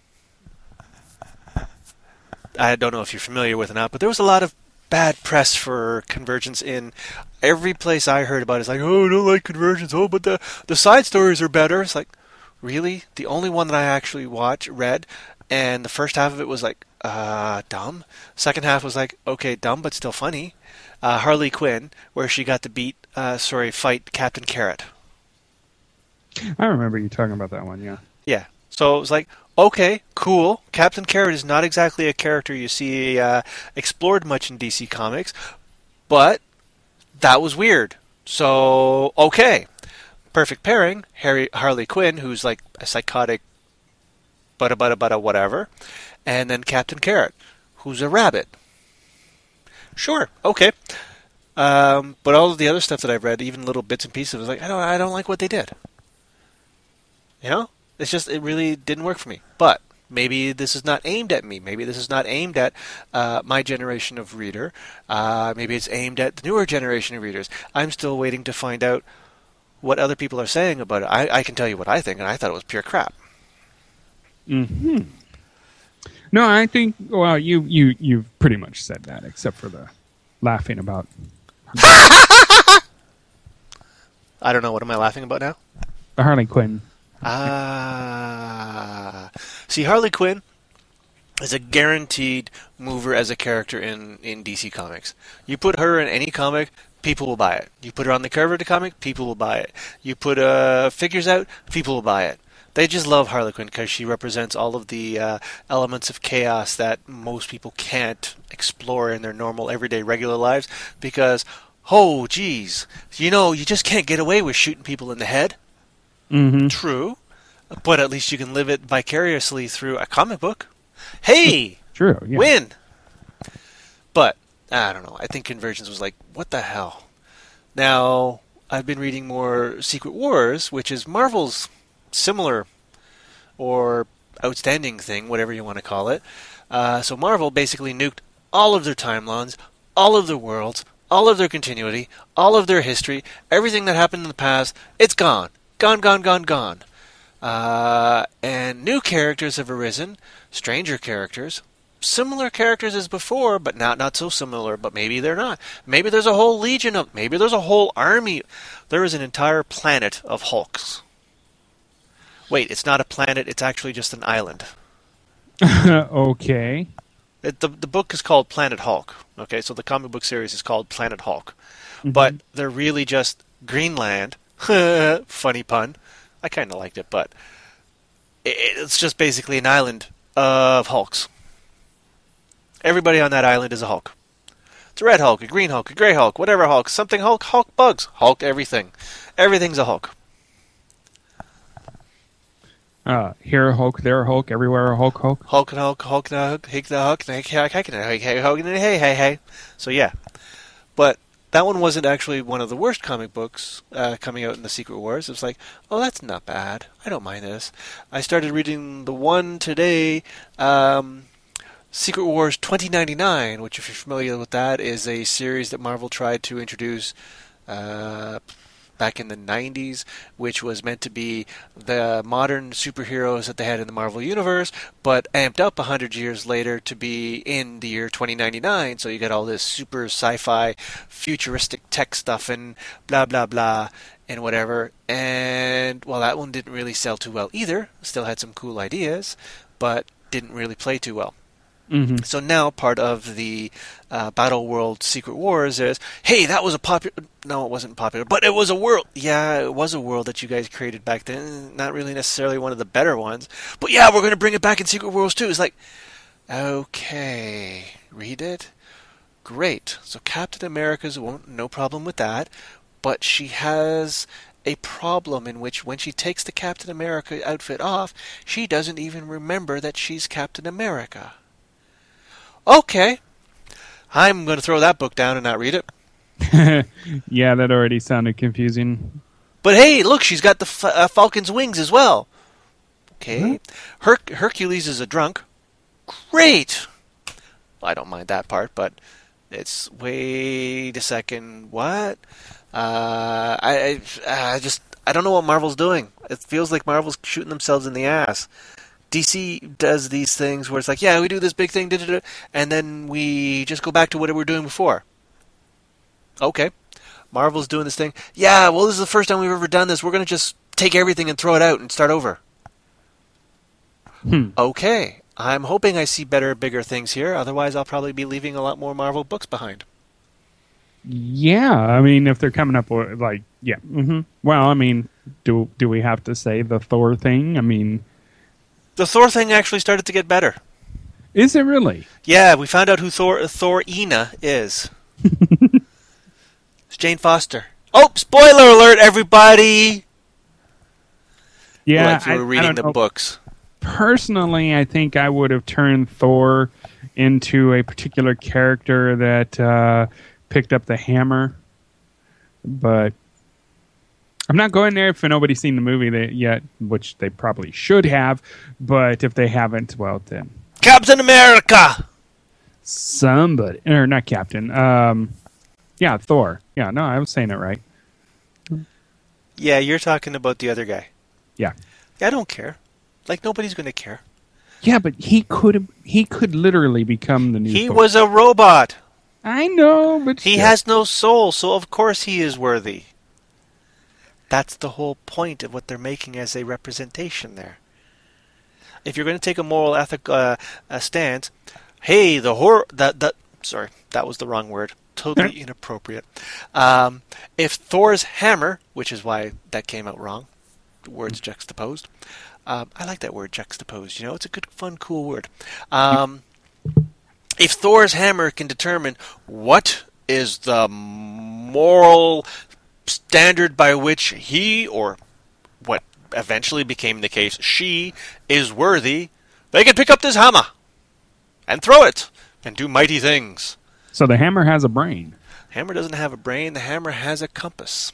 I don't know if you're familiar with it or not, but there was a lot of bad press for Convergence in every place I heard about it. It's like, oh, I don't like Convergence. Oh, but the, the side stories are better. It's like, really? The only one that I actually watched, read, and the first half of it was like, uh, dumb. Second half was like, okay, dumb, but still funny. Uh, Harley Quinn, where she got to beat, uh, sorry, fight Captain Carrot. I remember you talking about that one, yeah. Yeah. So it was like, okay, cool. Captain Carrot is not exactly a character you see uh, explored much in D C Comics, but that was weird. So, okay. Perfect pairing, Harry, Harley Quinn, who's like a psychotic butta butta butta whatever, and then Captain Carrot, who's a rabbit. Sure, okay. Um, but all of the other stuff that I've read, even little bits and pieces, was like, I don't, I don't like what they did. You know? It's just, it really didn't work for me. But maybe this is not aimed at me. Maybe this is not aimed at uh, my generation of reader. Uh, maybe it's aimed at the newer generation of readers. I'm still waiting to find out what other people are saying about it. I, I can tell you what I think, and I thought it was pure crap. Hmm. No, I think. Well, you you you've pretty much said that, except for the laughing about. I don't know. What am I laughing about now? The Harley Quinn. Ah, see, Harley Quinn is a guaranteed mover as a character in in D C Comics. You put her in any comic, people will buy it. You put her on the cover of the comic, people will buy it. You put uh, figures out, people will buy it. They just love Harley Quinn because she represents all of the uh, elements of chaos that most people can't explore in their normal, everyday, regular lives. Because, oh, geez, you know, you just can't get away with shooting people in the head. Mm-hmm. True, but at least you can live it vicariously through a comic book. Hey, True, yeah. win. But I don't know. I think Convergence was like, what the hell? Now, I've been reading more Secret Wars, which is Marvel's similar or outstanding thing, whatever you want to call it. Uh, so Marvel basically nuked all of their timelines, all of their worlds, all of their continuity, all of their history, everything that happened in the past. It's gone. Gone, gone, gone, gone. Uh, and new characters have arisen, stranger characters, similar characters as before, but not not so similar, but maybe they're not. Maybe there's a whole legion of, maybe there's a whole army. There is an entire planet of Hulks. Wait, it's not a planet, it's actually just an island. Okay. It, the, the book is called Planet Hulk. Okay, so the comic book series is called Planet Hulk. Mm-hmm. But they're really just Greenland. Funny pun. I kind of liked it, but it, it's just basically an island of Hulks. Everybody on that island is a Hulk. It's a red Hulk, a green Hulk, a gray Hulk, whatever Hulk, something Hulk, Hulk bugs, Hulk everything. Everything's a Hulk. Uh, here a Hulk, there a Hulk, everywhere a Hulk, Hulk. Hulk and Hulk, Hulk and Hulk, Hulk the Hulk, hey, hey, hey, Hulk, hey, hey, hey. So yeah, but that one wasn't actually one of the worst comic books uh, coming out in the Secret Wars. It was like, oh, that's not bad. I don't mind this. I started reading the one today, um, Secret Wars twenty ninety-nine, which, if you're familiar with that, is a series that Marvel tried to introduce uh, back in the nineties, which was meant to be the modern superheroes that they had in the Marvel Universe, but amped up one hundred years later to be in the year twenty ninety-nine, so you got all this super sci-fi, futuristic tech stuff and blah, blah, blah, and whatever. And, well, that one didn't really sell too well either. Still had some cool ideas, but didn't really play too well. Mm-hmm. So now part of the uh, Battle World Secret Wars is, hey, that was a popular... No, it wasn't popular, but it was a world. Yeah, it was a world that you guys created back then. Not really necessarily one of the better ones. But yeah, we're going to bring it back in Secret Wars too. It's like, okay, read it. Great. So Captain America's won't, no problem with that. But she has a problem in which when she takes the Captain America outfit off, she doesn't even remember that she's Captain America. Okay, I'm going to throw that book down and not read it. Yeah, that already sounded confusing. But hey, look, she's got the f- uh, Falcon's wings as well. Okay, Her- Hercules is a drunk. Great. Well, I don't mind that part, but it's, wait a second, what? Uh, I, I, I just, I don't know what Marvel's doing. It feels like Marvel's shooting themselves in the ass. D C does these things where it's like, yeah, we do this big thing, and then we just go back to what we were doing before. Okay. Marvel's doing this thing. Yeah, well, this is the first time we've ever done this. We're going to just take everything and throw it out and start over. Hmm. Okay. I'm hoping I see better, bigger things here. Otherwise, I'll probably be leaving a lot more Marvel books behind. Yeah, I mean, if they're coming up with, like, yeah. Mm-hmm. Well, I mean, do do we have to say the Thor thing? I mean... The Thor thing actually started to get better. Is it really? Yeah, we found out who Thor Thor Ina is. It's Jane Foster. Oh, spoiler alert, everybody! Yeah, Well, if you I- were I reading don't the know. books. Personally, I think I would have turned Thor into a particular character that uh, picked up the hammer. But I'm not going there if nobody's seen the movie that yet, which they probably should have. But if they haven't, well, then Captain America! somebody, or not Captain. Um, yeah, Thor. Yeah, no, I was saying it right. Yeah, you're talking about the other guy. Yeah. I don't care. Like, nobody's going to care. Yeah, but he could he could literally become the new He Thor. was a robot. I know, but He still. has no soul, so of course he is worthy. That's the whole point of what they're making as a representation there. If you're going to take a moral ethic uh, uh, stance, hey, the horror that that sorry, that was the wrong word. Totally inappropriate. Um, if Thor's hammer, which is why that came out wrong, words juxtaposed. Um, I like that word juxtaposed. You know, it's a good, fun, cool word. Um, if Thor's hammer can determine what is the moral standard by which he, or what eventually became the case, she is worthy, they can pick up this hammer and throw it and do mighty things. So the hammer has a brain. Hammer doesn't have a brain. The hammer has a compass,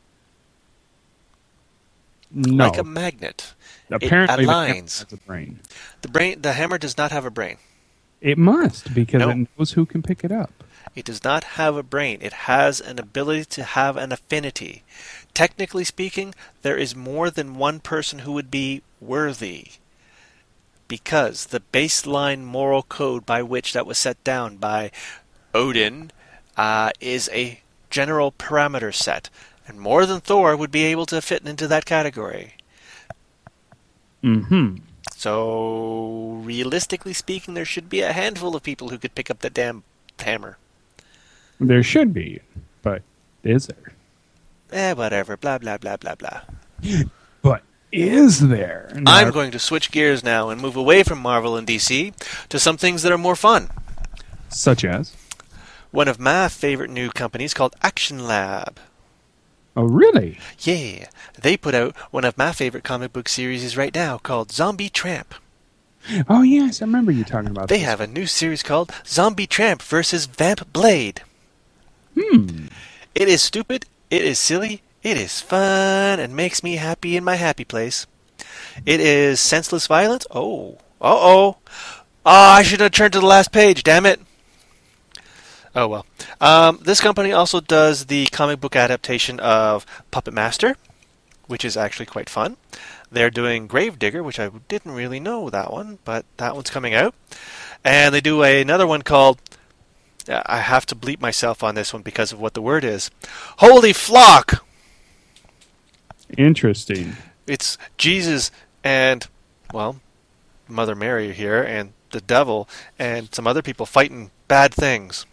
No, like a magnet. apparently it the hammer aligns. has a brain. The brain, the hammer does not have a brain. It must because No. it knows who can pick it up. It does not have a brain. It has an ability to have an affinity. Technically speaking, there is more than one person who would be worthy. Because the baseline moral code by which that was set down by Odin uh, is a general parameter set. And more than Thor would be able to fit into that category. Mm-hmm. So, realistically speaking, there should be a handful of people who could pick up the damn hammer. There should be, but is there? Eh, whatever. Blah, blah, blah, blah, blah. But is there? Now, I'm going to switch gears now and move away from Marvel and D C to some things that are more fun. such as? One of my favorite new companies called Action Lab. Oh, really? Yeah, they put out one of my favorite comic book series right now called Zombie Tramp. Oh, yes, I remember you talking about They this. have a new series called Zombie Tramp versus Vamp Blade. Hmm. It is stupid, it is silly, it is fun, and makes me happy in my happy place. It is senseless violence. Oh, uh-oh. Oh, I should have turned to the last page, damn it. Oh, well. Um, this company also does the comic book adaptation of Puppet Master, which is actually quite fun. They're doing Gravedigger, which I didn't really know that one, but that one's coming out. And they do a, another one called, I have to bleep myself on this one because of what the word is, Holy Flock! Interesting. It's Jesus and, well, Mother Mary here, and the devil, and some other people fighting bad things.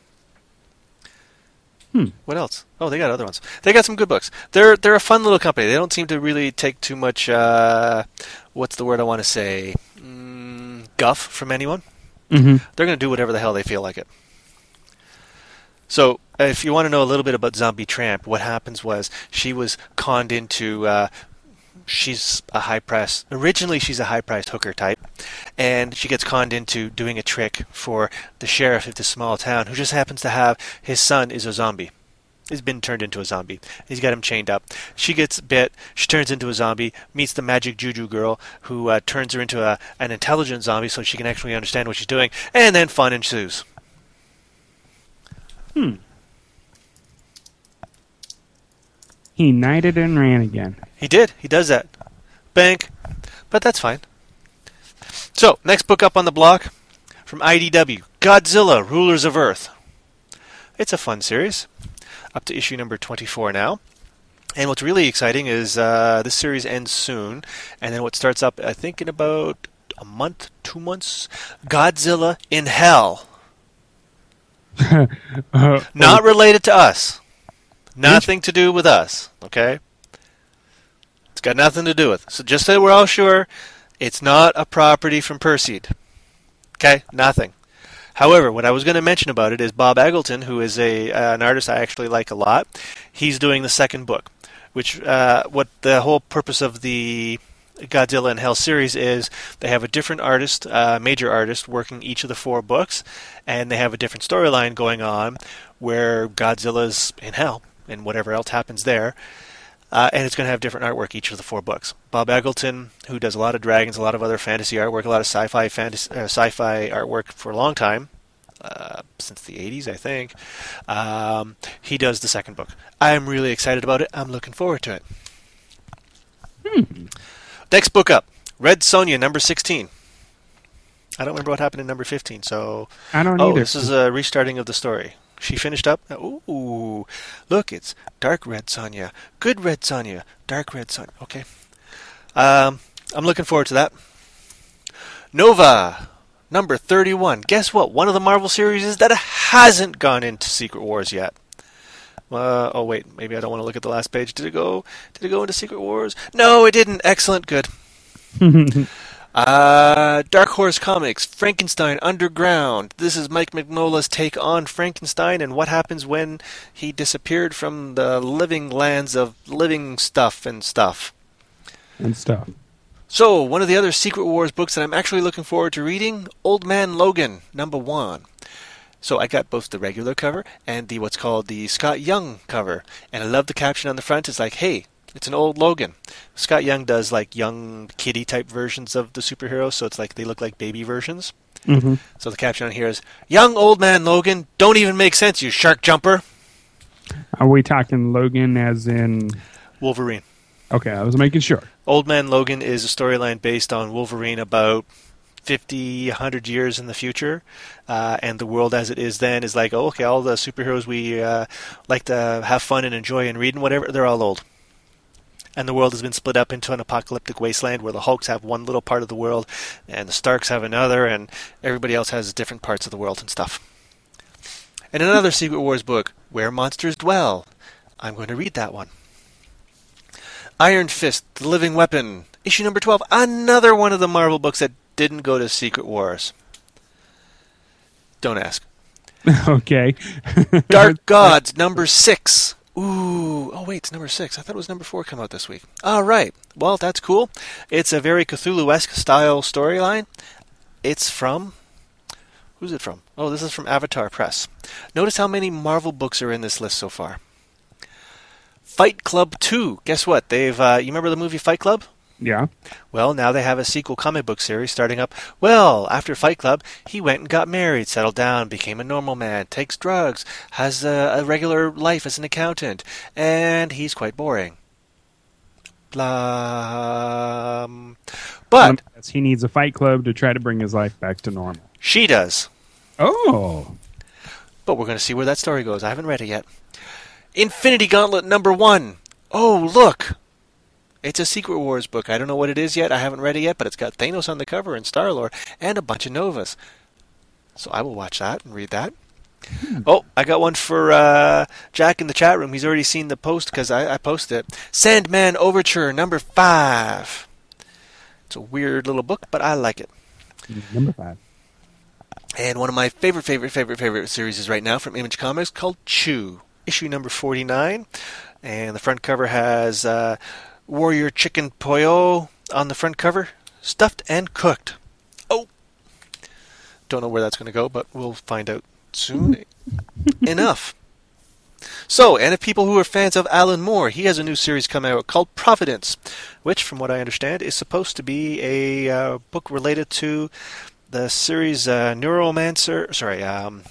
Hmm. What else? Oh, they got other ones. They got some good books. They're they're a fun little company. They don't seem to really take too much, uh, what's the word I want to say, mm, guff from anyone. Mm-hmm. They're going to do whatever the hell they feel like it. So, if you want to know a little bit about Zombie Tramp, what happens was she was conned into, uh, she's a high-priced, originally she's a high-priced hooker type, and she gets conned into doing a trick for the sheriff of this small town, who just happens to have, his son is a zombie. He's been turned into a zombie. He's got him chained up. She gets bit, she turns into a zombie, meets the magic juju girl, who uh, turns her into a, an intelligent zombie so she can actually understand what she's doing, and then fun ensues. Hmm. He knighted and ran again. He did. He does that. Bank. But that's fine. So, next book up on the block from I D W, Godzilla, Rulers of Earth. It's a fun series. Up to issue number twenty-four now. And what's really exciting is uh, this series ends soon. And then what starts up, I think, in about a month, two months, Godzilla in Hell. uh, Not related to us. Nothing to do with us, okay? It's got nothing to do with it. So just so we're all sure, It's not a property from Perseid. Okay, nothing. However, what I was going to mention about it is Bob Eggleton, who is a uh, an artist I actually like a lot. He's doing the second book, which uh, what the whole purpose of the Godzilla and Hell series is. They have a different artist, uh, major artist, working each of the four books, and they have a different storyline going on where Godzilla's in hell and whatever else happens there. Uh, and it's going to have different artwork each of the four books. Bob Eggleton, who does a lot of dragons, a lot of other fantasy artwork, a lot of sci-fi fantasy, uh, sci-fi artwork for a long time, uh, since the eighties, I think. Um, he does the second book. I'm really excited about it. I'm looking forward to it. Hmm. Next book up, Red Sonja, number sixteen. I don't remember what happened in number fifteen, so... I don't oh, either. this is a restarting of the story. She finished up. Ooh, look, it's Dark Red Sonja, Good Red Sonja, Dark Red Sonja. Okay. Um, I'm looking forward to that. Nova, number thirty-one. Guess what? One of the Marvel series is that hasn't gone into Secret Wars yet. Uh, oh, wait. Maybe I don't want to look at the last page. Did it go? Did it go into Secret Wars? No, it didn't. Excellent. Good. Uh, Dark Horse Comics, Frankenstein Underground. This is Mike Mignola's take on Frankenstein and what happens when he disappeared from the living lands of living stuff and stuff. And stuff. So, one of the other Secret Wars books that I'm actually looking forward to reading, Old Man Logan, number one. So I got both the regular cover and the what's called the Scott Young cover. And I love the caption on the front. It's like, hey, it's an old Logan. Scott Young does like young kitty type versions of the superheroes, so it's like they look like baby versions. Mm-hmm. So the caption on here is, Young Old Man Logan, don't even make sense, you shark jumper. Are we talking Logan as in... Wolverine. Okay, I was making sure. Old Man Logan is a storyline based on Wolverine about fifty, one hundred years in the future, uh, and the world as it is then is like, oh, okay, all the superheroes we uh, like to have fun and enjoy and read and whatever, they're all old. And the world has been split up into an apocalyptic wasteland where the Hulks have one little part of the world and the Starks have another and everybody else has different parts of the world and stuff. And another Secret Wars book, Where Monsters Dwell. I'm going to read that one. Iron Fist, The Living Weapon, issue number twelve. Another one of the Marvel books that didn't go to Secret Wars. Don't ask. Okay. Dark Gods, number six. Ooh, oh wait, it's number six. I thought it was number four come out this week. All right, well, that's cool. It's a very Cthulhu-esque style storyline. It's from... Who's it from? Oh, this is from Avatar Press. Notice how many Marvel books are in this list so far. Fight Club two. Guess what? They've, uh, you remember the movie Fight Club? Yeah. Well, now they have a sequel comic book series starting up. Well, after Fight Club, he went and got married, settled down, became a normal man, takes drugs, has a, a regular life as an accountant, and he's quite boring. Blah. But he needs a fight club to try to bring his life back to normal. She does. Oh. But we're going to see where that story goes. I haven't read it yet. Infinity Gauntlet number one. Oh, look. It's a Secret Wars book. I don't know what it is yet. I haven't read it yet, but it's got Thanos on the cover and Star-Lord and a bunch of Novas. So I will watch that and read that. Hmm. Oh, I got one for uh, Jack in the chat room. He's already seen the post because I, I posted it. Sandman Overture, number five. It's a weird little book, but I like it. Number five. And one of my favorite, favorite, favorite, favorite series is right now from Image Comics called Chew. Issue number forty-nine. And the front cover has... Uh, Warrior Chicken Pollo on the front cover, stuffed and cooked. Oh, don't know where that's going to go, but we'll find out soon enough. So, and if people who are fans of Alan Moore, he has a new series coming out called Providence, which, from what I understand, is supposed to be a uh, book related to the series uh, Neuromancer. Sorry, um,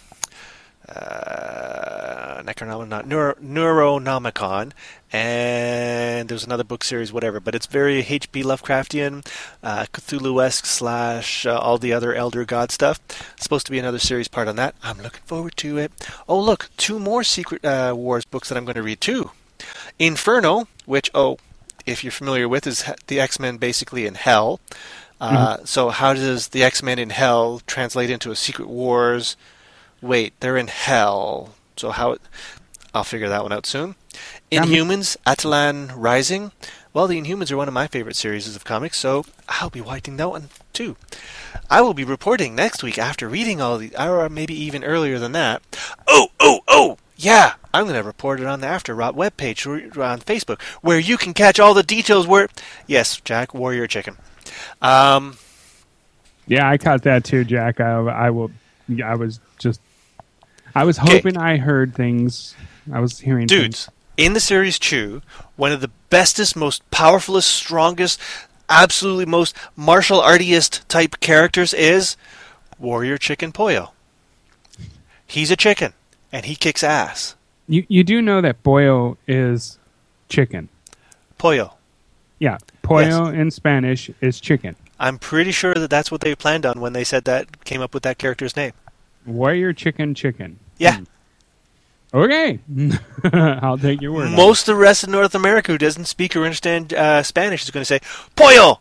uh, Necronomicon, not Neuro, Neuronomicon. And there's another book series, whatever, but it's very H P Lovecraftian, uh, Cthulhu-esque slash uh, all the other Elder God stuff. It's supposed to be another series part on that. I'm looking forward to it. Oh, look, two more Secret uh, Wars books that I'm going to read too. Inferno, which, oh, if you're familiar with, is the X-Men basically in hell. Uh, mm-hmm. So how does the X-Men in hell translate into a Secret Wars? Wait, they're in hell. So how... It, I'll figure that one out soon. Inhumans, Atalan Rising. Well, the Inhumans are one of my favorite series of comics, so I'll be watching that one too. I will be reporting next week after reading all the, or maybe even earlier than that. Oh, oh, oh! Yeah, I'm going to report it on the After Rot webpage on Facebook, where you can catch all the details where... Yes, Jack, Warrior Chicken. Um, Yeah, I caught that too, Jack. I, I will. I was just. I was Okay. hoping I heard things. I was hearing things. dudes, in the series Chew, one of the bestest, most powerfulest, strongest, absolutely most martial artiest type characters is Warrior Chicken Pollo. He's a chicken, and he kicks ass. You you do know that pollo is chicken. Pollo. Yeah, pollo in Spanish is chicken. I'm pretty sure that that's what they planned on when they said that, came up with that character's name. Warrior chicken chicken. Yeah. Okay, I'll take your word. on it. Most of the rest of North America who doesn't speak or understand uh, Spanish is going to say, Pollo!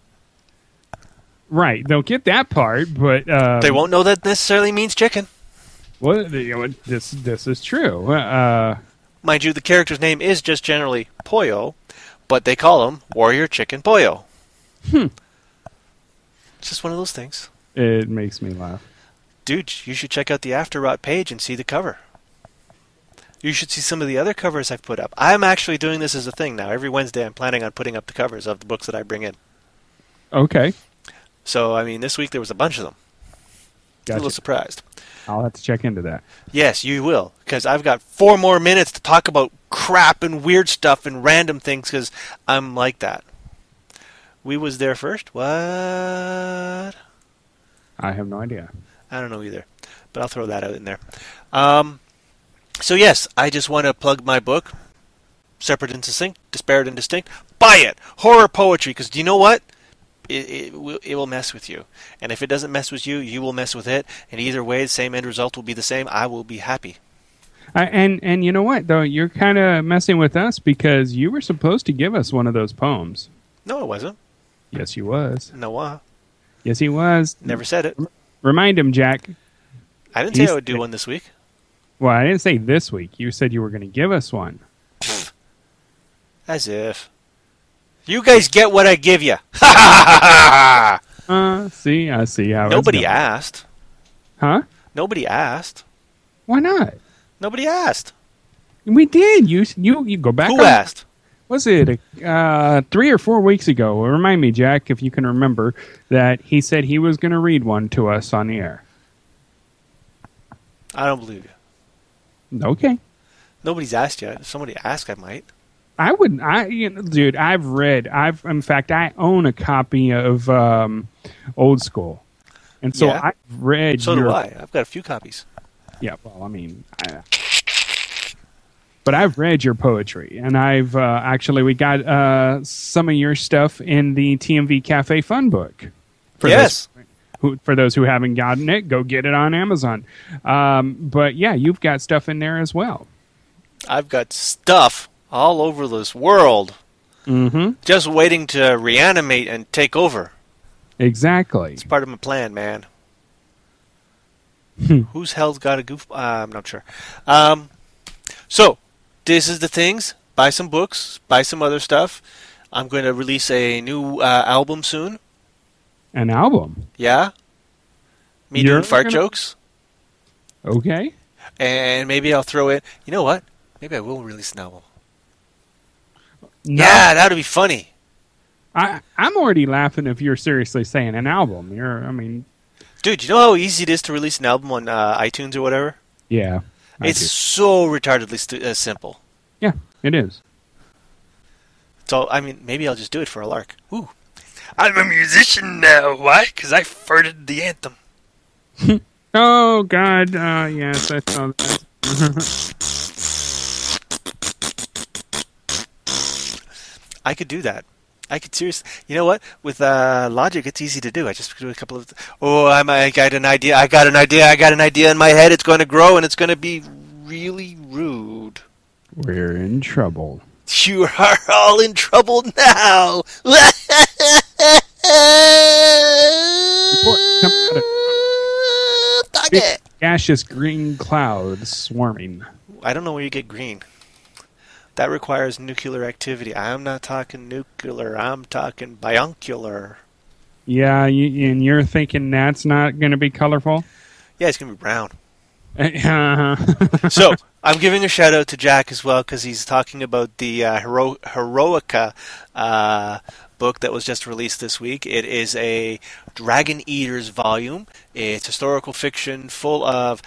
Right, they'll get that part, but uh, They won't know that necessarily means chicken. Well, you know, this this is true. Uh, Mind you, the character's name is just generally Pollo, but they call him Warrior Chicken Pollo. Hmm. It's just one of those things. it makes me laugh. Dude, you should check out the After Rot page and see the cover. You should see some of the other covers I've put up. I'm actually doing this as a thing now. Every Wednesday I'm planning on putting up the covers of the books that I bring in. Okay, So, I mean, this week there was a bunch of them. A gotcha. little surprised. I'll have to check into that. Yes, you will, because I've got four more minutes to talk about crap and weird stuff and random things, because I'm like that. We was there first? What? I have no idea. I don't know either, but I'll throw that out in there. Um, so yes, I just want to plug my book, Separate and Distinct, Disparate and Distinct. Buy it! Horror poetry, because do you know what? It, it, will, it will mess with you. And if it doesn't mess with you, you will mess with it. And either way, the same end result will be the same. I will be happy. I, and and you know what though, you're kind of messing with us because you were supposed to give us one of those poems. No, it wasn't. Yes, he was. No, uh, Yes, he was. never said it. Remind him, Jack. I didn't say He's- I would do one this week. Well, I didn't say this week. You said you were going to give us one. As if. You guys get what I give you. Ha ha ha ha! Uh, see, I see how. Nobody it's going. asked. Huh? Nobody asked. Why not? Nobody asked. We did. You you you go back. Who on- asked? Was it uh, three or four weeks ago? Remind me, Jack, if you can remember, that he said he was going to read one to us on the air. I don't believe you. Okay. Nobody's asked yet. If somebody asked, I might. I wouldn't. I, you know, dude, I've read. I've, in fact, I own a copy of um, Old School, and so Yeah. I've read. So your, do I. I've got a few copies. Yeah. Well, I mean, I, but I've read your poetry, and I've uh, actually we got uh, some of your stuff in the T M V Cafe Fun Book. For Yes. Those, who, for those who haven't gotten it, go get it on Amazon. Um, but yeah, you've got stuff in there as well. I've got stuff all over this world Mm-hmm. just waiting to reanimate and take over. Exactly. It's part of my plan, man. Hmm. Whose hell's got a goof? Uh, I'm not sure. Um, so, this is the things. Buy some books. Buy some other stuff. I'm going to release a new uh, album soon. An album. Yeah? Me You're doing fart gonna- jokes. Okay. And maybe I'll throw in... You know what? Maybe I will release an album. No, Yeah, that would be funny. I, I'm already laughing if you're seriously saying an album. You're, I mean, Dude, you know how easy it is to release an album on uh, iTunes or whatever? yeah. I It's do. so retardedly stu- uh, simple. Yeah, it is. So, I mean, maybe I'll just do it for a lark. Ooh. I'm a musician now. Why? Because I farted the anthem. Oh, God. Uh, yes, I saw that. I could do that. I could seriously. You know what? With uh, Logic, it's easy to do. I just do a couple of. Oh, I'm, I got an idea. I got an idea. I got an idea in my head. It's going to grow and it's going to be really rude. We're in trouble. You are all in trouble now. Report coming out of Dog big it. gaseous green clouds swarming. I don't know where you get green. that requires nuclear activity. I'm not talking nuclear. I'm talking bioncular. Yeah, you, and you're thinking that's not going to be colorful? Yeah, it's going to be brown. Uh-huh. So, I'm giving a shout out to Jack as well because he's talking about the uh, Hero- Heroica uh, book that was just released this week. It is a Dragon Eaters volume. It's historical fiction full of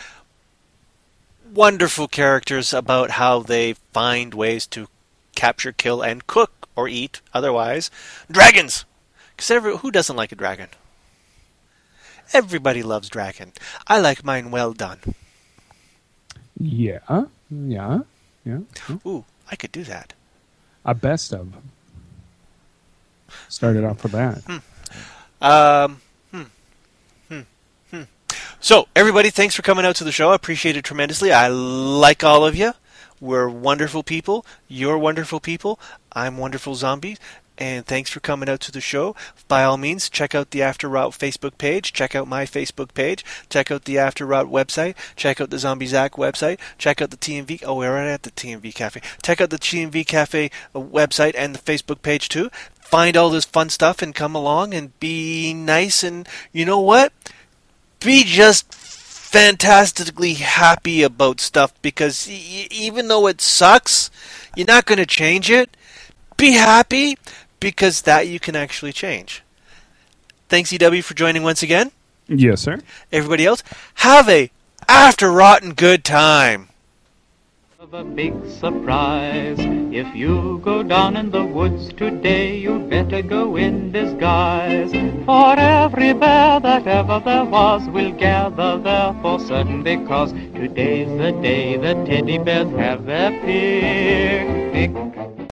wonderful characters about how they find ways to capture, kill, and cook or eat otherwise dragons. Because who doesn't like a dragon? Everybody loves dragon. I like mine well done. Yeah, yeah, yeah. Ooh, I could do that. A best of. Started off with that. Hmm. Um, hmm. Hmm. Hmm. So, everybody, thanks for coming out to the show. I appreciate it tremendously. I like all of you. We're wonderful people. You're wonderful people. I'm wonderful zombies. And thanks for coming out to the show. By all means, check out the After Route Facebook page. Check out my Facebook page. Check out the After Route website. Check out the Zombie Zach website. Check out the T M V. Oh, we're right at the T M V Cafe. Check out the T M V Cafe website and the Facebook page too. Find all this fun stuff and come along and be nice. And you know what? Be just fantastically happy about stuff because y- even though it sucks, you're not going to change it. Be happy. Because that you can actually change. Thanks, E W, for joining once again. Yes, sir. Everybody else, have a after rotten good time. A big surprise. If you go down in the woods today, you better go in disguise. For every bear that ever there was will gather there for certain, because today's the day the teddy bears have their picnic.